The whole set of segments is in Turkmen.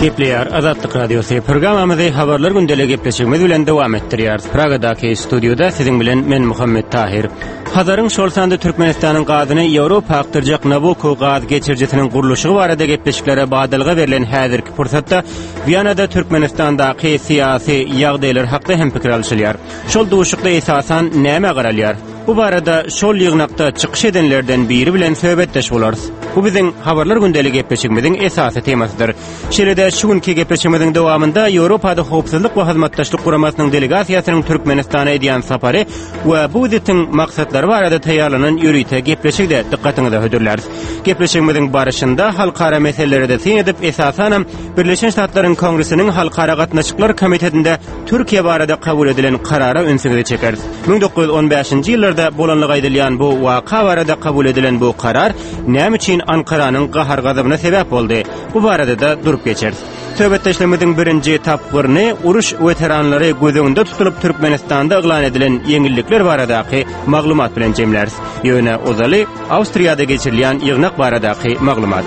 Gepleyer Azatlyk Radiosu programmamyzy habarlar gündelik gepleşigimiz bilen dowam etdirýär. Pragadaky studioda siziň bilen men Muhammed Tahir. Hazaryň şol sanda Türkmenistanyň gazyny Ýewropa aktyrjak Nabucco gaz geçirjisiniň guruluşy barada gepleşiklere badalga berilen häzirki fursatda Viyanada Türkmenistandaky syýasy ýagdaýlar hakda hem pikir alşylýar. Şol duşukda esasan näme garalýar? Bu barada şol ýygnakda çykyş edenlerden biri bilen söhbetdeş bolarys. Bu biziň habarlar gündelik gepleşigimiziň esasy temasydyr. Şeýle şu günki gepleşigimiziň dowamında Ýewropada howpsuzlyk we hyzmatdaşlyk guramasynyň delegasiýasynyň Türkmenistana edýän sapary we bu ýetiň maksatlary barada taýýarlanan ýürüýte gepleşigde dikkatiňizi hödürler. Gepleşigimiziň barışynda halkara meseleleri de sen edip esasan Birleşen Ştatlaryň Kongresiniň halkara gatnaşyklar komitetinde Türkiýe barada kabul edilen karara öňsüňizi çekeriz. 1915-nji ýyllarda bolanlyk aýdylýan bu waka barada kabul edilen bu karar näme üçin Ankaranyň gahar gazabyna sebäp boldy? Bu barada da durup geçeriz. Söhbetdeşlemediň birinji tapgyryny uruş weteranlary gözüňde tutulup Türkmenistanda eglan edilen ýeňillikler baradaky maglumat bilen jemleriz. Ýöne ozaly Awstriýada geçirilýän ýygnak baradaky maglumat.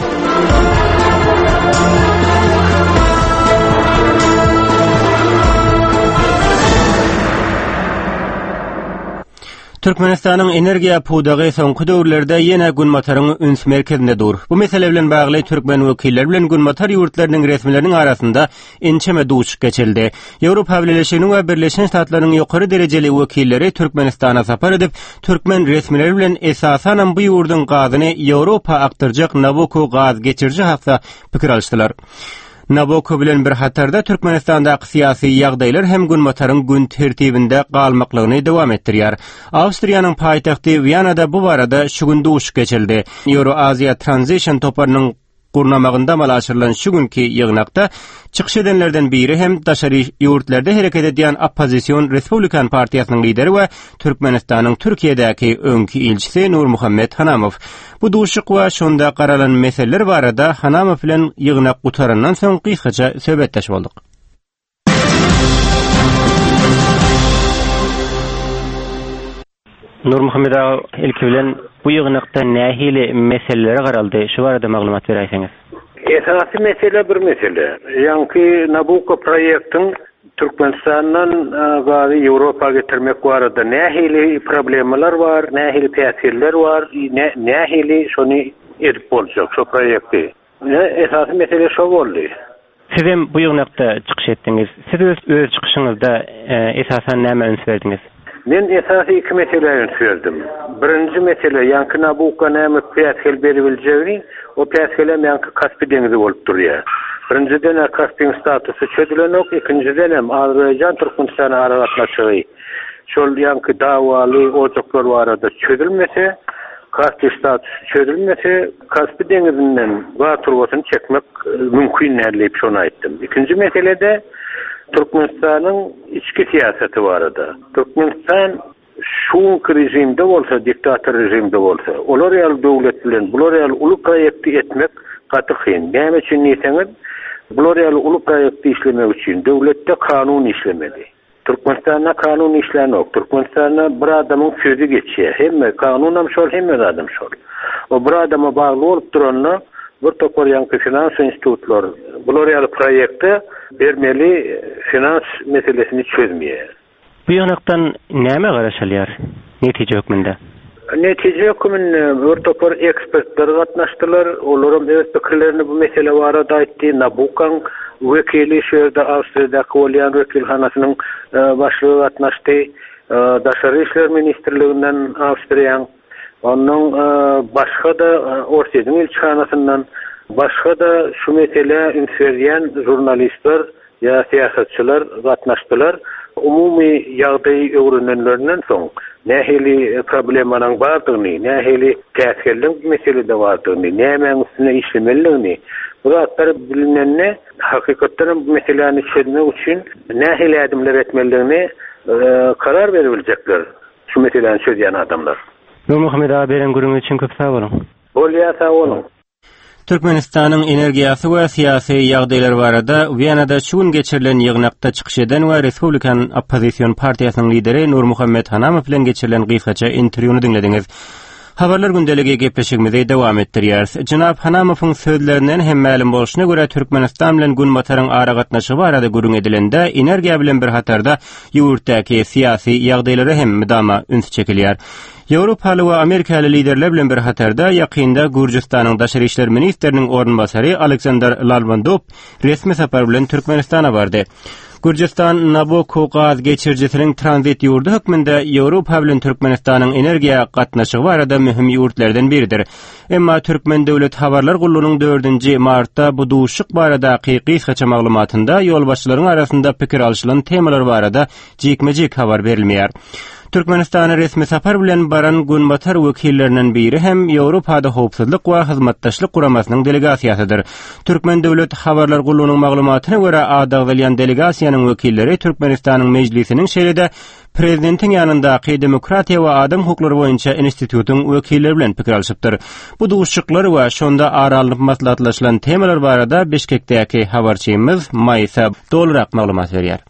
Türkmenistanyň energiýa pudagy soňky döwürlerde ýene Günmataryň üns merkezinde dur. Bu mesele bilen bagly türkmen wekilleri bilen Günmatar ýurtlarynyň resmileriniň arasynda ençeme duşuk geçildi. Ýewropa Birleşiginiň we Birleşen Ştatlarynyň ýokary derejeli wekilleri Türkmenistana sapar edip, türkmen resmileri bilen esasan bu ýurduň gazyny Ýewropa aktyrjak Nabucco gaz geçirji hakda pikir alşdylar. Nabucco bilen bir hatarda Türkmenistandaky syýasy ýagdaýlar hem Günmataryň gün tertibinde galmaklygyny dowam etdirýär. Awstriýanyň paýtagty Viyanada bu barada şu gün duşuk geçildi. Euro-Asia Transition toparynyň gurnamagynda malaşyrylan şu günkü ýygnakda çykyş edenlerden biri hem daşary ýurtlarda hereket edýän Opposition Respublikan partiýasynyň lideri we Türkmenistanyň Türkiýedäki öňki elçisi Nur Muhammed Hanamow. Bu duşuk we şonda garalan meseleler barada Hanamow bilen ýygnak gutarandan soň gysgaça söhbetdeş boldyk. Nur Muhammed ilki bilen bu ýygnakda nähili meseleler garaldy? Şu barada maglumat berýärsiňiz. Esasy mesele bir mesele. Ýanky Nabucco proýektiň Türkmenistandan gazy Ýewropa getirmek barada nähili problemalar bar, nähili täsirler bar, nähili şonu edip boljak şu proýekti. Esasy mesele şu boldy. Siz hem bu ýygnakda çykyş etdiňiz. Siz öz çykyşyňyzda esasan näme öňs berdiňiz? Men esasy iki mesele öňsürdüm. Birinji mesele ýanky Nabucco näme täsir beribiljegi, o täsirler ýanky Kaspy deňizi bolup durýar. Birinciden Kaspyň statusy çödülenok, ikinciden hem Azerbaýjan Türkmenistana aragatnaşygy. Şol ýanky dawaly ojoklar barada çödülmese, Kaspy statusy çödülmese, Kaspy deňizinden gaz turbasyny çekmek mümkin nädip şonu aýtdym. İkinji meselede Türkmenistanyň içki siýasaty barada. Türkmenistan şu rejimde bolsa, diktator rejimde bolsa, olar ýaly döwlet bilen bular ýaly uly proýekti etmek gaty kyn. Näme üçin diýseňiz, bular ýaly uly proýekti işlemek üçin döwletde kanun işlemedi. Türkmenistanda kanun işlenok. Türkmenistanda bir adamyň sözi geçýär. Hemme kanunam şol, hemme adam şol. O bir adama bagly bolup duranlar bir topar ýanky finans institutlar bular ýaly proýekti bermeli, finans meselesini çözmeye. Bu ýanakdan näme garaşalýar netije hökmünde? Netije hökmünde bir topar ekspertler gatnaşdylar. Olaryň öz pikirlerini bu mesele barada aýtdy. Nabucco'ň wekili şeýerde Awstriýadaky bolýan wekilhanasynyň başlygy gatnaşdy. Daşary işler ministrliginden Awstriýanyň, onuň başga da Orsiýanyň elçihanasyndan başga da şu mesele ünsürýän jurnalistler ýa siýasatçylar gatnaşdylar. Umumy ýagdaý öwrenenlerinden soň nähili problemanyň bardygyny, nähili täsirliň meselede bardygyny, näme üstüne işlemeligini, bu zatlar bilinende hakykatdan bu meseleni çözmek üçin nähili adımlar etmeligini karar beribiljekler. Şu meseleni çözýän adamlar. Nur Muhammed beren gürüňiz üçin köp sag bolun. Bolýa sag bolun. Türkmenistanyň energiýasy we syýasy ýagdaýlar barada Viyanada şu gün geçirilen ýygnakda çykyş eden we Respublikan Opposition partiýasynyň lideri Nur Muhammed Hanamow bilen geçirilen gysgaça interwýuny dinlediňiz. Habarlar gündeligi gepleşigimizi dowam etdirýäris. Jynap Hanamowyň sözlerinden hem ma'lum bolşyna görä Türkmenistan bilen gün bataryň ara gatnaşygy barada gürrüň edilende energiýa bilen bir hatarda ýurtdaky syýasy ýagdaýlara hem müdama üns çekilýär. Ýewropaly we Amerikaly liderler bilen bir hatarda ýakynda Gürjistanyň daşary işler ministeriniň ornbasary Aleksandr Lalvandov resmi sapar bilen Türkmenistana bardy. Gürjistan Nabucco gaz geçirjisiniň tranzit ýurdu hökmünde Ýewropa bilen Türkmenistanyň energiýa gatnaşygy barada mühim ýurtlardan biridir. Emma Türkmen döwlet habarlar gullunyň 4-nji martda bu duşyk barada hakyky maglumatynda ýolbaşçylaryň arasynda pikir alşylan temalar barada jekmejek habar berilmeýär. Türkmenistana resmi sapar bilen baran Günbatar wekillerinden biri hem Ýewropada howpsuzlyk we hyzmatdaşlyk guramasynyň delegasiýasydyr. Türkmen döwlet habarlar gullunyň maglumatyna görä adagdalyan delegasiýanyň wekilleri Türkmenistanyň mejlisiniň şeýlede prezidentiň ýanyndaky demokratiýa we adam hukuklary boýunça institutyň wekilleri bilen pikir alşypdyr. Bu duşyklar we şonda aralanyp maslahatlaşylan temalar barada Beşkekdäki habarçymyz Maysa dolrak maglumat berýär.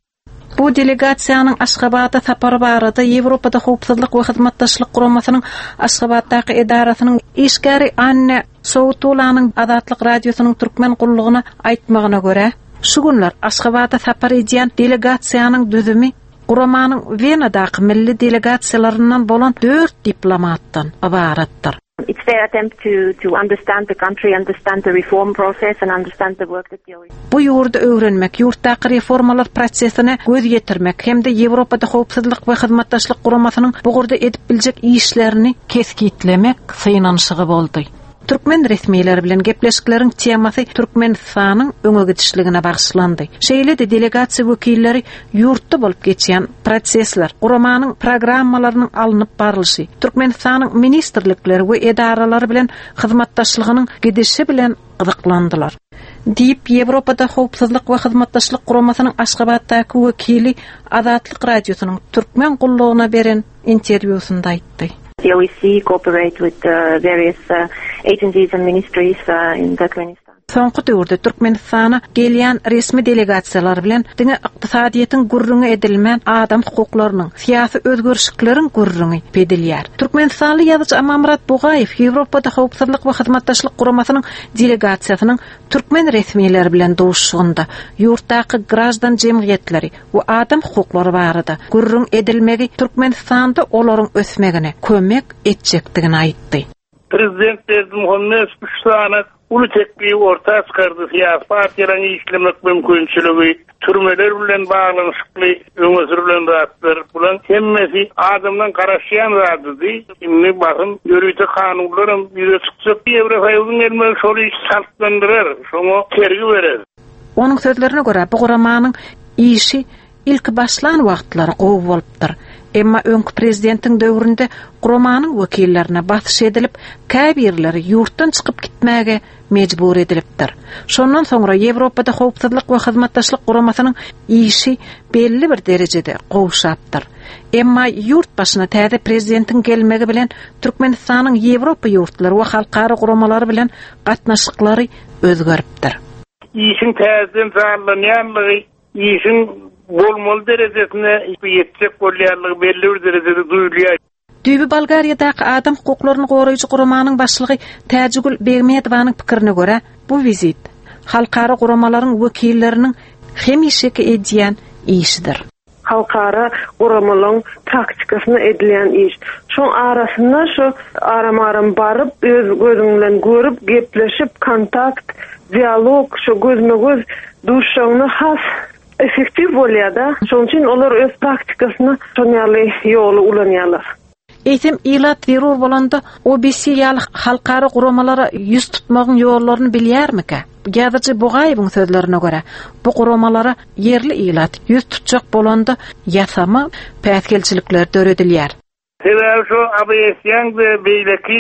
Bu delegasiýanyň Aşgabatda sapary barada Ýewropada howpsuzlyk we hyzmatdaşlyk guramasynyň Aşgabatdaky edarasynyň işgäri Anne Soutulanyň Azatlyk radiosynyň türkmen gullugyna aýtmagyna görä, şu günler Aşgabatda sapar edýän delegasiýanyň düzümi guramanyň Venadaky milli delegasiýalaryndan bolan 4 diplomatdan ibaratdyr. It's their attempt to understand the country, understand the reform process and understand the work that you're doing. Bu ýurda öwrenmek, ýurtdaky reformalar prosesine göz ýetirmek hem de Ýewropada howpsuzlyk we hyzmatdaşlyk guramasynyň bu gurda edip biljek işlerini keskitlemek synansıgy boldy. Türkmen resmiýetleri bilen gepleşikleriň temasy Türkmenistanyň öňe gidişligine bagşlandy. Şeýle-de delegasiýa wekilleri ýurtda bolup geçýän prosesler, guramanyň programmalarynyň alınıp barylşy, Türkmenistanyň ministrlikleri we edaralary bilen hyzmatdaşlygynyň gidişi bilen gyzyklandylar. Diýip Ýewropada howpsuzlyk we hyzmatdaşlyk guramasynyň Aşgabatdaky wekili Azatlyk radiosynyň türkmen gullugyna beren interwýusynda aýtdy. The OEC cooperate with various agencies and ministries in Turkmenistan. Soňky döwürde Türkmenistana gelýän resmi delegasiýalar bilen diňe ykdysadyýetin gurrüňe edilmän adam hukuklarynyň, syýasy özgörüşlikleriň gurrüňi bedilýär. Türkmenistanly ýazgıçy Amamrat Bugaýew Ýewropada howpsuzlyk we hyzmatdaşlyk guramasynyň delegasiýasynyň türkmen resmiýetleri bilen duşugynda ýurtdaky grajdan jemgyýetleri we adam hukuklary barada gurrüň edilmegi Türkmenistanda olaryň ösmegine kömek etjekdigini aýtdy. Prezident Muhammed Müştana ulu tekliği ortaya çıkardı. Siyasi partilerini işlemek mümkünçülüğü, türmeler bilen bağlanışıklı, öňe sürülen rahatlar bulan hemmesi adamdan karaşýan rahatydy. Şimdi bakın, yürüyüşe kanunlarım yüze çıkacak. Ýewropaýyň elmeli şol iş saltlandyrar, şoňa kergi berer. Onun sözlerine göre bu guramanyň işi ilk başlan wagtlary gowy bolupdyr. Emma öňkü prezidentiň döwründe guramanyň wekillerine batyş edilip, käbirleri ýurtdan çykyp gitmäge mejbur edilipdir. Şondan soňra Ýewropada howpsuzlyk we hyzmatdaşlyk guramasynyň işi belli bir derejede gowşapdyr. Emma ýurt başyna täze prezidentiň gelmegi bilen Türkmenistanyň Ýewropa ýurtlary we halkara guramalary bilen gatnaşyklary özgeripdir. İşin täzeden zarlanýanlygy, işin bolmaly derejesine ýetjek bolýanlygy belli bir derejede duýulýar. Düýbi Bolgariýadaky adam hukuklaryny goraýjy guramanyň başlygy Täjigül Begmedowanyň pikirine görä, bu vizit halkara guramalaryň wekilleriniň hemişeki edýän işidir. Halkara guramalaryň taktikasyny edilýän iş. Şoň arasynda şu aram baryp öz gözüň bilen görüp, gepleşip, kontakt, dialog, şu gözme-göz duşagyny has effektiv bolýar-da. Şoň üçin olar öz taktikasyny şonýaly ýoly ulanýarlar. Eýtem ilat berur bolanda OBC ýaly halkara guramalara ýüz tutmagyň ýollaryny bilýärmika? Ýazgıçy Bugaýewiň sözlerine görä, bu guramalara yerli ilat ýüz tutjak bolanda ýasama päsgelçilikler döredilýär. Sebäbi şu ABS-ýan we beýleki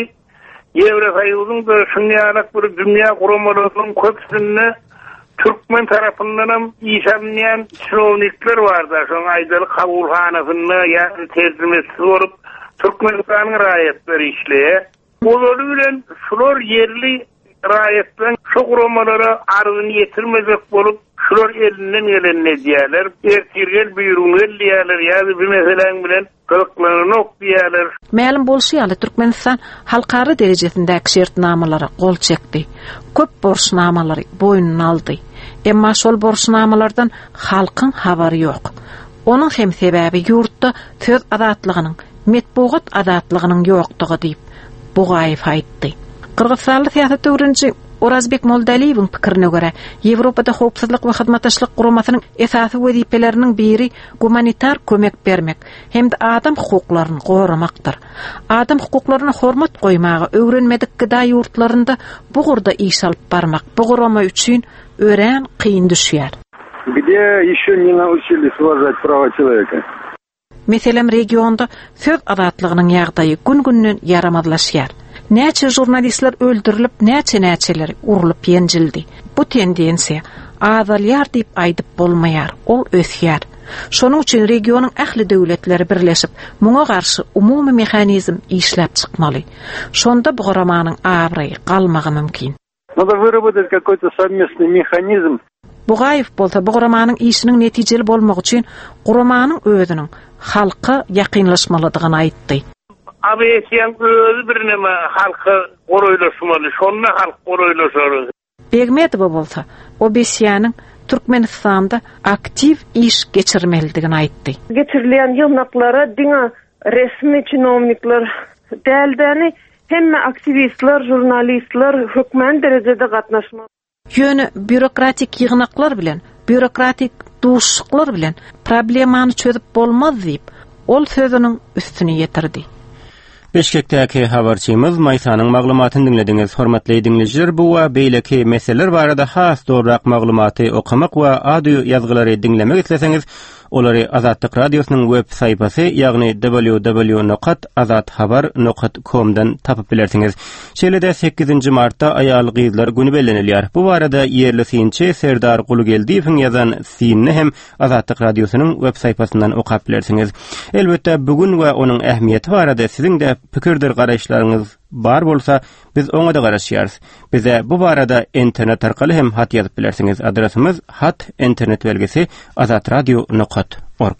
Ýewropaýyň da şunýaly bir dünýä guramalarynyň köpsini Türkmen tarapyndan işlenýän çynownikler barda. Şoň aýdalyk kabulhanasyny ýa-da terjimesi bolup Türkmenistanyň raýatları işleýär. Olar bilen şular yerli raýatdan şu guramalara arzyny ýetirmejek bolup şular elinden gelenine diýerler. Ertirgel büýrüňel diýerler. Ýa-da bir meselen bilen gylyklanok diýerler. Ma'lum bolşýaly Türkmenistan halkary derejesindäki şertnamalara gol çekdi. Köp borçnamalary boýnuna aldy. Emma şol borçnamalardan halkyň habary ýok. Onun hem sebäbi ýurtda söz azatlygynyň, metbuat azatlygynyň ýokdugy diýip Bugaýew aýtdy. Kırgızstanly siýasat öwrençi Orazbek Moldaliýewiň pikirine görä, Ýewropada howpsuzlyk we hyzmatdaşlyk guramasynyň esasy wezipeleriniň biri humanitar kömek bermek hemde adam hukuklaryny goramakdyr. Adam hukuklaryna hormat goýmagy öwrenmedik gıda ýurtlarynda bu gurda iş alyp barmak, bu gurama üçin ören kıyın düşýär. Где еще не научились уважать права человека? Meselem regionda söz azatlygynyň ýagdaýy gün-günden yaramazlaşýar. Näçe jurnalistler öldürilip, näçeleri urulyp ýenjildi. Bu tendensiýa azalýar diýip aýdyp bolmaýar, ol ösýär. Şonuň üçin regionyň ähli döwletleri birleşip, muňa garşy umumy mehanizm işläp çykmaly. Şonda bu guramanyň abry galmagy mümkin. Надо выработать какой-то совместный механизм. Bugaýew bolsa bu guramanyň işiniň netijeli bolmagy üçin guramanyň özüniň halka ýakynlaşmalydygyny aýtdy. Abeýetýän özü birneme halka goroýlaşmaly, şonda halk goroýlaşar. Begmetow bolsa, o besýanyň Türkmenistanda aktiv iş geçirmelidigini aýtdy. Geçirilen ýylnaklara diňe resmi çinovnikler däldäni hemme aktivistler, jurnalistler hökmen derejede gatnaşmaly. Ýöne bürokratik ýygnaklar bilen, bürokratik duşluklar bilen problemany çözüp bolmaz diýip ol sözüniň üstüne ýetirdi. Beşikdäki habarçymyz Maýsanyň maglumatyny dinlediňiz. Hormatly dinleyijiler, bu we beýleki meseleler barada has dograk maglumaty okumak we audio ýazgylary dinlemek isleseňiz, olary Azatlyk radiosynyň web saýpasy, ýagny www.azathabar.com-dan tapyp bilersiňiz. Şeýle-de 8-nji martda aýal gyzlar güni bellenilýär. Bu barada ýerli synçy Serdar Gulugeldiýewiň ýazan synny hem Azatlyk radiosynyň web saýpasyndan okap bilersiňiz. Elbetde bugün we onuň ähmiýeti barada siziň de pikirdir, garaşlaryňyz bar bolsa biz oňa da garaşýarys. Bize bu barada internet arkaly hem hat ýazyp bilersiňiz. Adresimiz hat internet belgesi azatradio.org.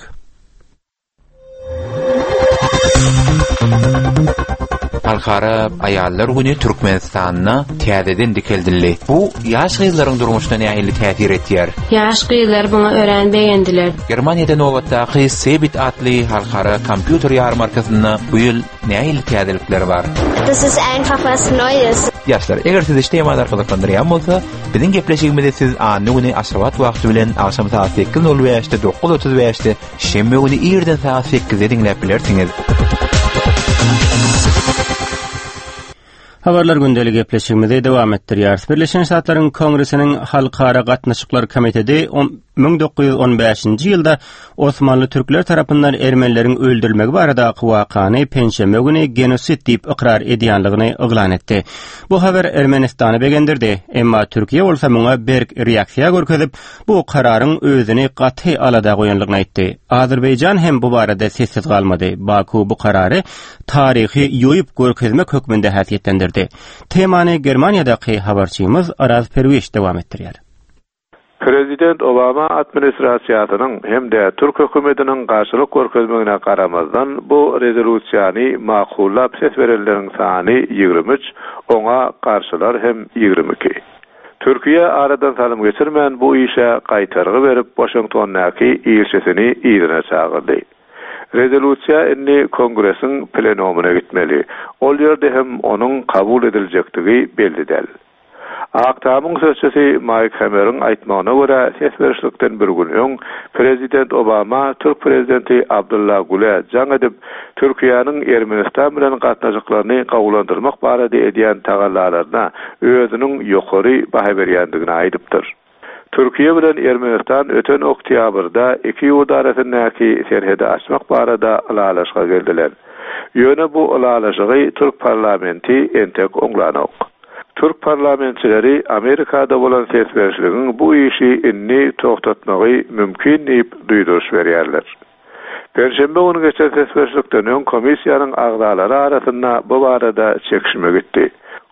Halkara aýallar güni Türkmenistanyna täzeden dikeldildi. Bu ýaş gyzlaryň durmuşyna nähili täsir etýär? Ýaş gyzlar buňa örenbeýendiler. Germaniýada nowatdaky Sebit atly halkara kompýuter ýarmarkasyna bu ýyl nähili täzelikler bar? Das ist einfach was Neues. Ýaşlar, eger siz işleýärler gyzyklandyrýan bolsa, biziň gepleşigimizde siz anyny aşabat wagty bilen akşam saat 8:05-de 9:35-de şembe güni ýerden saat 8-de dinläp bilersiňiz. Habarlar gündelik gepleşigimizde dowam etdirýär. Birleşen Ştatlaryň Kongresiniň Halkara gatnaşyklar komiteti 1915-nji ýylda Osmanly türkler tarapyndan ermenileriň öldürilmegi barada wakany penşeme güni genosit diýip ikrar edýänligini eglan etdi. Bu habar Ermenistany begendirdi. Emma Türkiýe bolsa muňa berk reaksiýa görkezip, bu kararyň özüni gaty alada goýanlygyny aýtdy. Azerbaýjan hem bu barada sessiz galmady. Baku bu karary taryhy ýoýup görkezmek hökmünde häsiýetlendirdi. Temany Germaniýadaky habarçymyz Araz Perwiş dowam etdirýär. Prezident Obama administrasiýasynyň hemde Türk hökümetiniň garşylyk görkezmegine garamazdan bu rezolýusiýany makullap ses berenleriň sany 23, oňa garşylar hem 22. Türkiýe aradan salym geçirmän bu işe gaýtargy berip Washingtondaky ilçesini ýerine çagyrdy. Rezolýusiýa inni Kongresiň plenumuna gitmeli. Ol ýerde hem onuň kabul ediljekdigi bellidir. Aktamyň sözçüsi Mike Hammer'ın aýtmagyna görä, ses berişlikden bir gün öň Prezident Obama Türk prezidenti Abdullah Gül'e jaň edip Türkiýanyň Ermenistan bilen gatnaşyklaryny gawulandyrmak barada edýän tagallalaryna özüniň ýokary baha berýändigini aýdypdyr. Türkiýe bilen Ermenistan öten oktýabrda iki ýurt arasyndaky serhede açmak barada alalaşga geldiler. Ýöne bu alalaşygy Türk parlamenti entek oňlanok. Türk parlamentçileri Amerikada bolan ses berişliginiň bu işi inni toktatmagy mümkin diýip duýduruş berýärler. Perşembe günü geçen ses berişlikden öň komissiýanyň agdalary arasynda bu barada çekişme gitdi.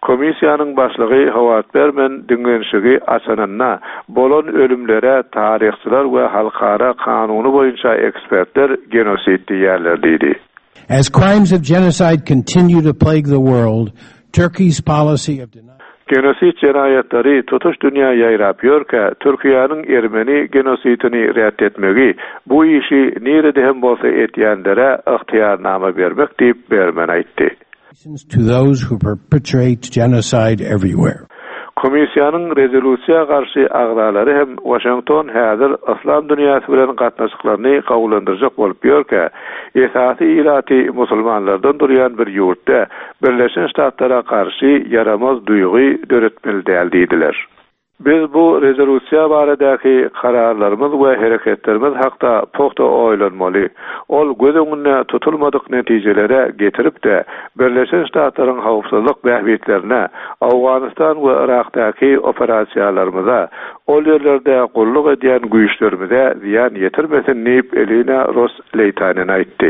Komisiýanyň başlygy Howard Berman dinlenşigi açananna bolan ölümlere taryhçylar we halkara kanuny boýunça ekspertler genosid diýerlerdi. As crimes of genocide continue to plague the world, Turkey's policy of genosid cinayetleri tutuş dünya ýaýrapýar-ka, Türkiýanyň Ermeni genosidini rät etmegi bu işi nerede hem bolsa etýänlere ıhtiýarnama bermek diýip Berman aýtdy. To those who perpetrate genocide everywhere. Komisiýanyň rezolýusiýa garşy agdalary hem Washington häzir islam dünýäsi bilen gatnaşyklaryny kabullandyrjak bolup ýörkä, esasy iraty musulmanlardan durýan bir ýurtda Birleşen Ştatlara karşı yaramaz duýgy döretmeli däldiler. Biz bu rezolýusiýa baradaky kararlarymyz we hereketlerimiz hakda pokta oýlanmaly. Ol göz öňünde tutulmadyk netijelere getirip de Birleşen Ştatlaryň howpsuzlyk bähbetlerine, Awganistan we Irakdaky operasiýalarymyza, ol ýerlerde gulluk edýän güýçlerimize ziýan ýetirmesin diýip Elina Ross Leitanen aýtdy.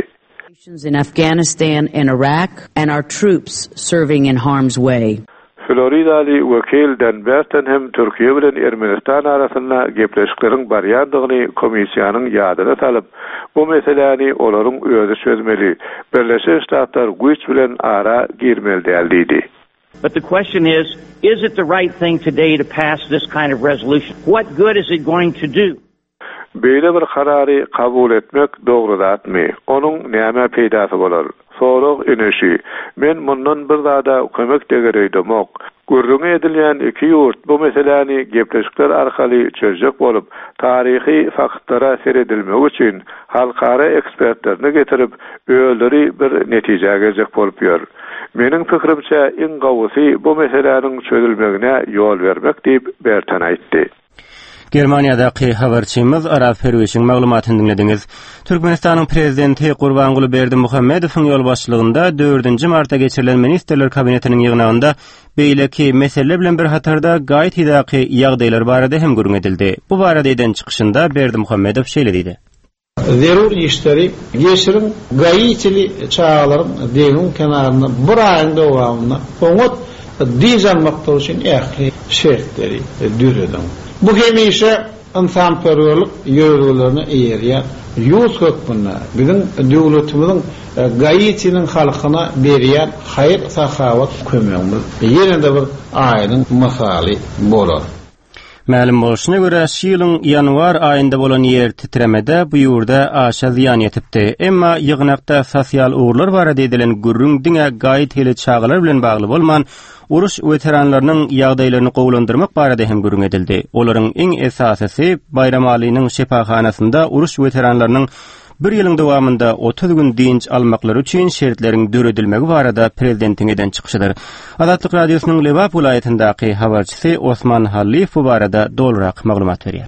In Afghanistan and Iraq and our troops serving in harm's way. Floridali wekil Dan Berten hem Türkiýe bilen Ermenistan arasynda gepleşiklerin barýandygyny komisiýanyň ýadyna salyp, bu meseleni olaryň özü çözmeli. Birleşen Ştatlar güýç bilen ara girmeli däldi. But the question is it the right thing today to pass this kind of resolution? What good is it going to do? Beýle bir karary kabul etmek dogry zatmy? Onuň näme peýdasy bolar? Soraq inişi. Men mundan bir zada kömek degereýdimok. Gürrüňe edilýän iki ýurt bu meseleni gepleşikler arkaly çözjek bolup, taryhy faktlara seredilmek üçin halkara ekspertlerini getirip öýleri bir netije geljek bolup ýör. Meniň pikirimçe iň gowusy bu meseleniň çözülmegine ýol bermek diýip Bertan aýtdy. Germaniýadaky habarçymyz Aras Ferwişiň maglumatyny dinlediňiz. Türkmenistanyň prezidenti Gurbanguly Berdimuhammedowyň ýol başçylygynda 4-nji martda geçirilen ministrler kabinetiniň ýygnagynda beýleki mesele bilen bir hatarda gaýt hidaky ýagdaýlar barada hem gürrüň edildi. Bu barada eden çykyşynda Berdimuhammedow şeýle diýdi. Zerur işleri geçirin gaýitli çağalaryň deňiň kenaryna bir aýyň dowamyna oňat diýjanmakda üçin ähli şertleri düredin. Bu hemişe insanperwerlik ýöreglerini eýerýär. Ýus hökmüne bizim döwletimiziň gaýitiniň halkyna berýän haýr sahawat kömegimiz ýerinde bir aýynyň misaly bolar. Ma'lum bolşuna görä ýylyň ýanwar aýynda bolan ýer titremede bu ýurda aşa ziýan ýetipdi. Emma ýygnakda sosial uğurlar barada edilen gürrüň diňe gaýt hili çağalar bilen bagly bolman uruş veteranlarynyň ýagdaýlaryny gowlandyrmak barada hem gürrüň edildi. Olaryň iň esasy Bayram Alynyň şepahanasynda uruş veteranlarynyň bir ýylyň dowamında 30 gün dinç almaklary üçin şertleriň döredilmegi barada prezidentiň eden çykyşydyr. Azatlyk radiosynyň Lewap vilayatyndaky habarçysy Osman Hallif bu barada dolrak maglumat berýär.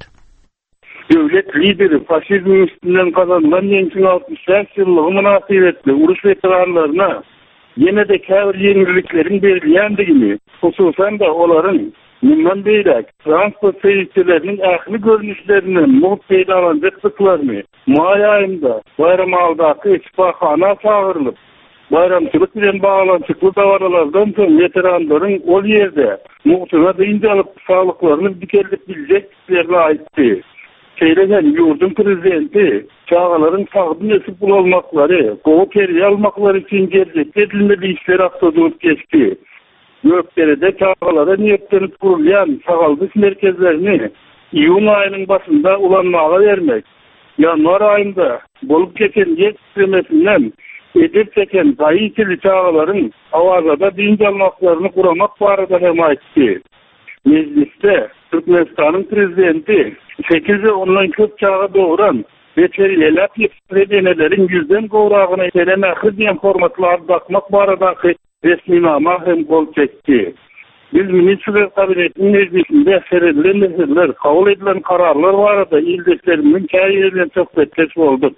Döwlet lideri faşizm üstünden kazanılan 1960 ýyllygy münasibetli uruş veteranlaryna ýene-de käbir ýeňillikleriň berilýändigini, hususan da olaryň bundan beýlek transport seýisçileriniň ähli görnüşlerinden muhit peýdalanjaklaryny may aýynda Bayramaldaky şifahana çağırılıp bayramçylyk bilen baglanyşykly dawralardan soň veteranlaryň ol ýerde muhtyna diňjalyp saglyklaryny dikelip biljeklerini aýtdy. Şeýlegen ýurdun prezidenti çağalaryň sagdyn esip bolmaklary, gowy peri almaklary üçin gerçek edilmeli işler aksadyp geçdi. Gökderede çağalara niyetlenip kurulýan sagaldyk merkezlerini iýun aýynyň başynda ulanmaga bermek, ýanwar aýynda bolup geçen ýer titremesinden edip çeken gaýtly çağalaryň awazada diňjalmaklaryny kuramak barada hem aýtdy. Mecliste Türkmenistanyň prezidenti 8 ondan köp çağa doğuran veterinerler yetiştirenelerin yüzden gowragyny eden ahir informatlar bakmak baradaky resminama hem gol çekdi. Biz ministrler kabinetinin meclisinde serilen meseleler, kabul edilen kararlar barada ildeşlerimiň käýerden söhbetleşip boldyk.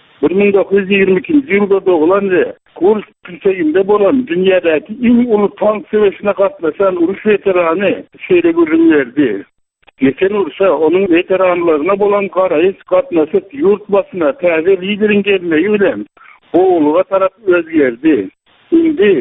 1922 ýylda doğulan we Kurs Türkiýede bolan dünýädäki iň uly tank söwüşine gatnaşan uruş veterany şeýle görünýärdi. Geçen ursa onun veteranlaryna bolan garaýyş gatnaşyp ýurt başyna täze lideriň gelmegi bilen o uluga tarap özgerdi. Indi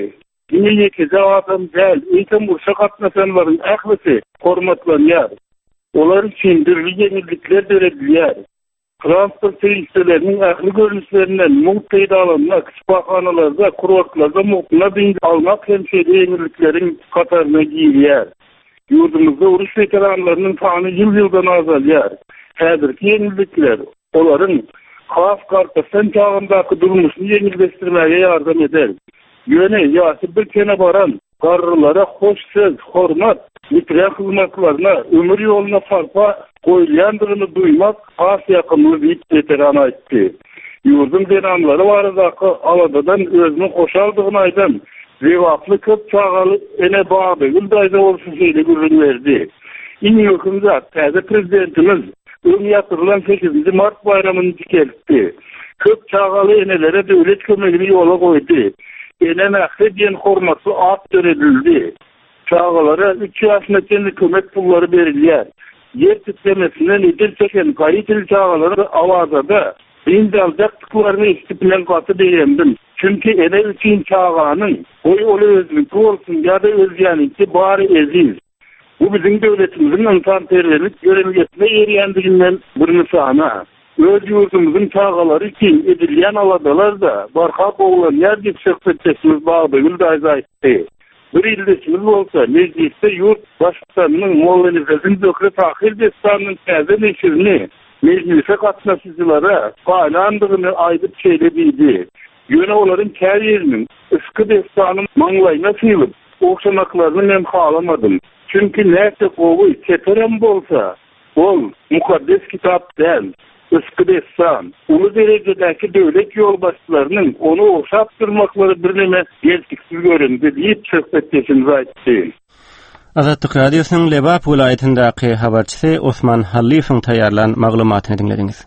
Yine ki cevabım değil. İlkin bursa katnasanların ahlisi hormatlanıyor. Onlar için türlü yenilikler verildiler. Transport tesislerinin ahli görünüşlerinden muhtayda alınmak, şifahanalarda, kurortlarda muhtuna bin almak hemşehri yeniliklerin katarına giyiliyor. Yurdumuzda uruş veteranlarının tanı yıldan azalıyor. Häzirki yenilikler onların Kaf Kartastan çağındaki durmuşunu yenilleştirmeye yardım eder. Yöne yası bir kene baran garrılara hoş söz, hormat, mitre hizmetlerine, ömür yoluna farpa koyulandığını duymak as yakınlığı bir veteran aytti. Yurdun denamları varadaki aladadan özünü koşaldığını aydan cevaplı köp çağalı ene bağlı güldayda olsun şeyle gürün verdi. İni yokunda taze prezidentimiz yatırılan 8. Mart bayramını dikeltti. Köp çağalı enelere devlet kömegini yola koydu. Ene nakli diyen hormatı at döredildi. Çağalara 3 yaşına kendi kömek pulları verilyer. Yer titlemesinden edil çeken kayıtil çağaları avazada bindi alacaktıklarını istipilen katı beğendim. Çünkü ene 3. çağanın oy olu özlükü olsun ya da özyaninki bari eziz. Bu bizim devletimizin insan terörlük görevlisine eriyendiğinden bir misana. Öz yurdumuzun çağaları için edilyen aladalar da barka boğulan yer yüksek bağdığını da ayzayttı. Bir ildeşimiz olsa mecliste yurt başkanının Moğolizasın dökre tahil destanının taze neşirini meclise katmasıcılara faylandığını aydıp şeylediydi. Yöne onların kariyerinin ıskı destanın manglayına sıyılıp okşamaklarını ben halamadım. Çünkü nerede kovu keterem bolsa ol mukaddes kitap değil. Iskı destan, ulu derecedeki devlet yolbaşçılarının onu okşaptırmakları birine gerçeksiz göründü deyip söhbetleşimize aytti. Azatlyk Radiosynyň Lebap vilayatyndäki habarçysy Osman Halifoň taýýarlan maglumatyny dinlediňiz.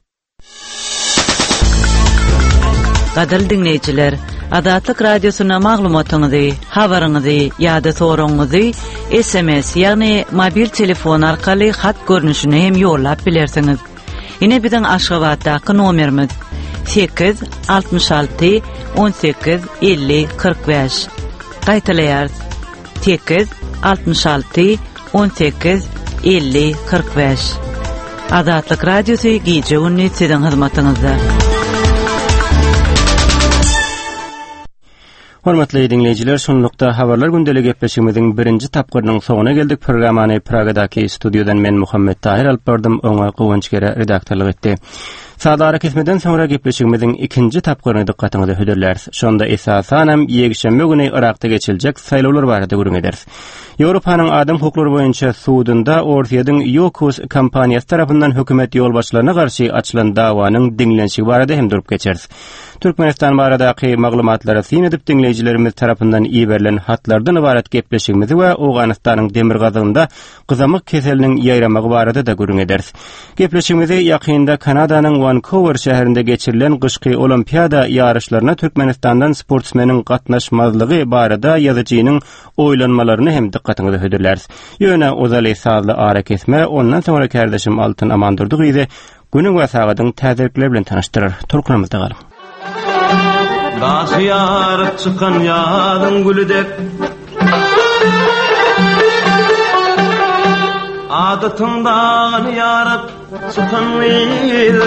Gadal dinleyijiler, Azatlyk Radiosyna maglumatyňyzy, habaryňyzy ýa-da soraňyzy SMS ýagny mobil telefon arkaly hat görnüşine hem ýollap bilersiňiz. Yine bizden Aşgabatdaky nomerimiz 8 66 18 50 45. Gaýtaýar 8 66 18 50 45. Azatlyk Radiosy gije günni sizin hyzmatyňyzda. Hormatly dinleyijiler, şonlukda habarlar gündelik gepleşigimiziň birinji tapgyrynyň soňuna geldik. Programany Pragadaky studiodan men Muhammed Tahir alyp bardym, oňa Gowunç gere redaktorlyk etdi. Sadara kesmeden sonra gepleşigimiziň ikinji tapgyryny dikkatyňyzy höderlärs. Şonda esasanam ýegşembe güni Irakda geçiljek saýlawlar barada görüň ederiz. Ýewropanyň adam hukuklary boýunça suudunda Ortiýadyň Yokos kampaniýasy tarapyndan hökümet ýolbaşçylaryna garşy açylan dawanyň diňlenşigi barada hem durup geçeriz. Türkmenistan baradaky maglumatlara syn edip dinleyijilerimiz tarapyndan iýerilen hatlardan ibaret gepleşigimizi we Owganystanyň Demirgazynda gyzamyk keseliniň ýaýramagy barada da görüň ederiz. Gepleşigimizi ýakynda Kanadaның Vancouver şäherinde geçirilen gyşky olimpiada ýarışlaryna Türkmenistandan sportsmeniň gatnaşmazlygy barada ýazyjynyň oýlanmalaryny hem dikkatyňyzy höderlärs. Ýöne ozaly sazly ara kesme, ondan sonra kardeşim Altyn Amandurdyk ýa-da günüň we sagatyň täzelikleri bilen tanyşdyrar. Turknamyzda galyň. Gaşyar çykan ýadyň gülüdek adatyňdan ýaryp çykan ýyl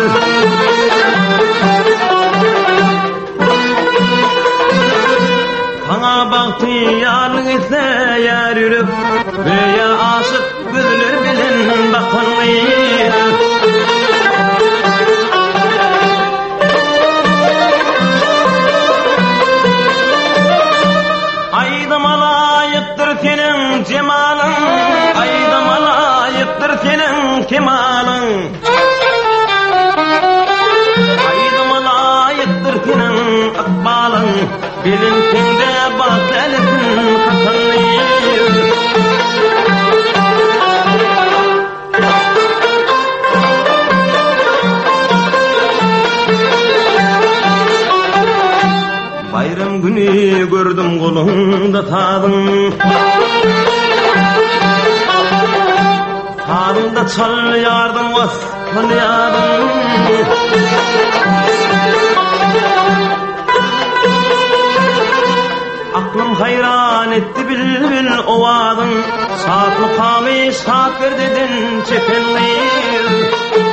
Taňa bagty ýalyň ise ýar ýürüp beýa aşyk gözler bilen bakan ýyl Cemalyň aýdama laýykdyr seniň kemalyň aýdama laýykdyr seniň akbalyň bilinçinde batlalyň katanlyň bayram güni gördüm goluňda tadyň Harunda çal yardım was, çal yardım. Aklım ishat bir dedin çekenli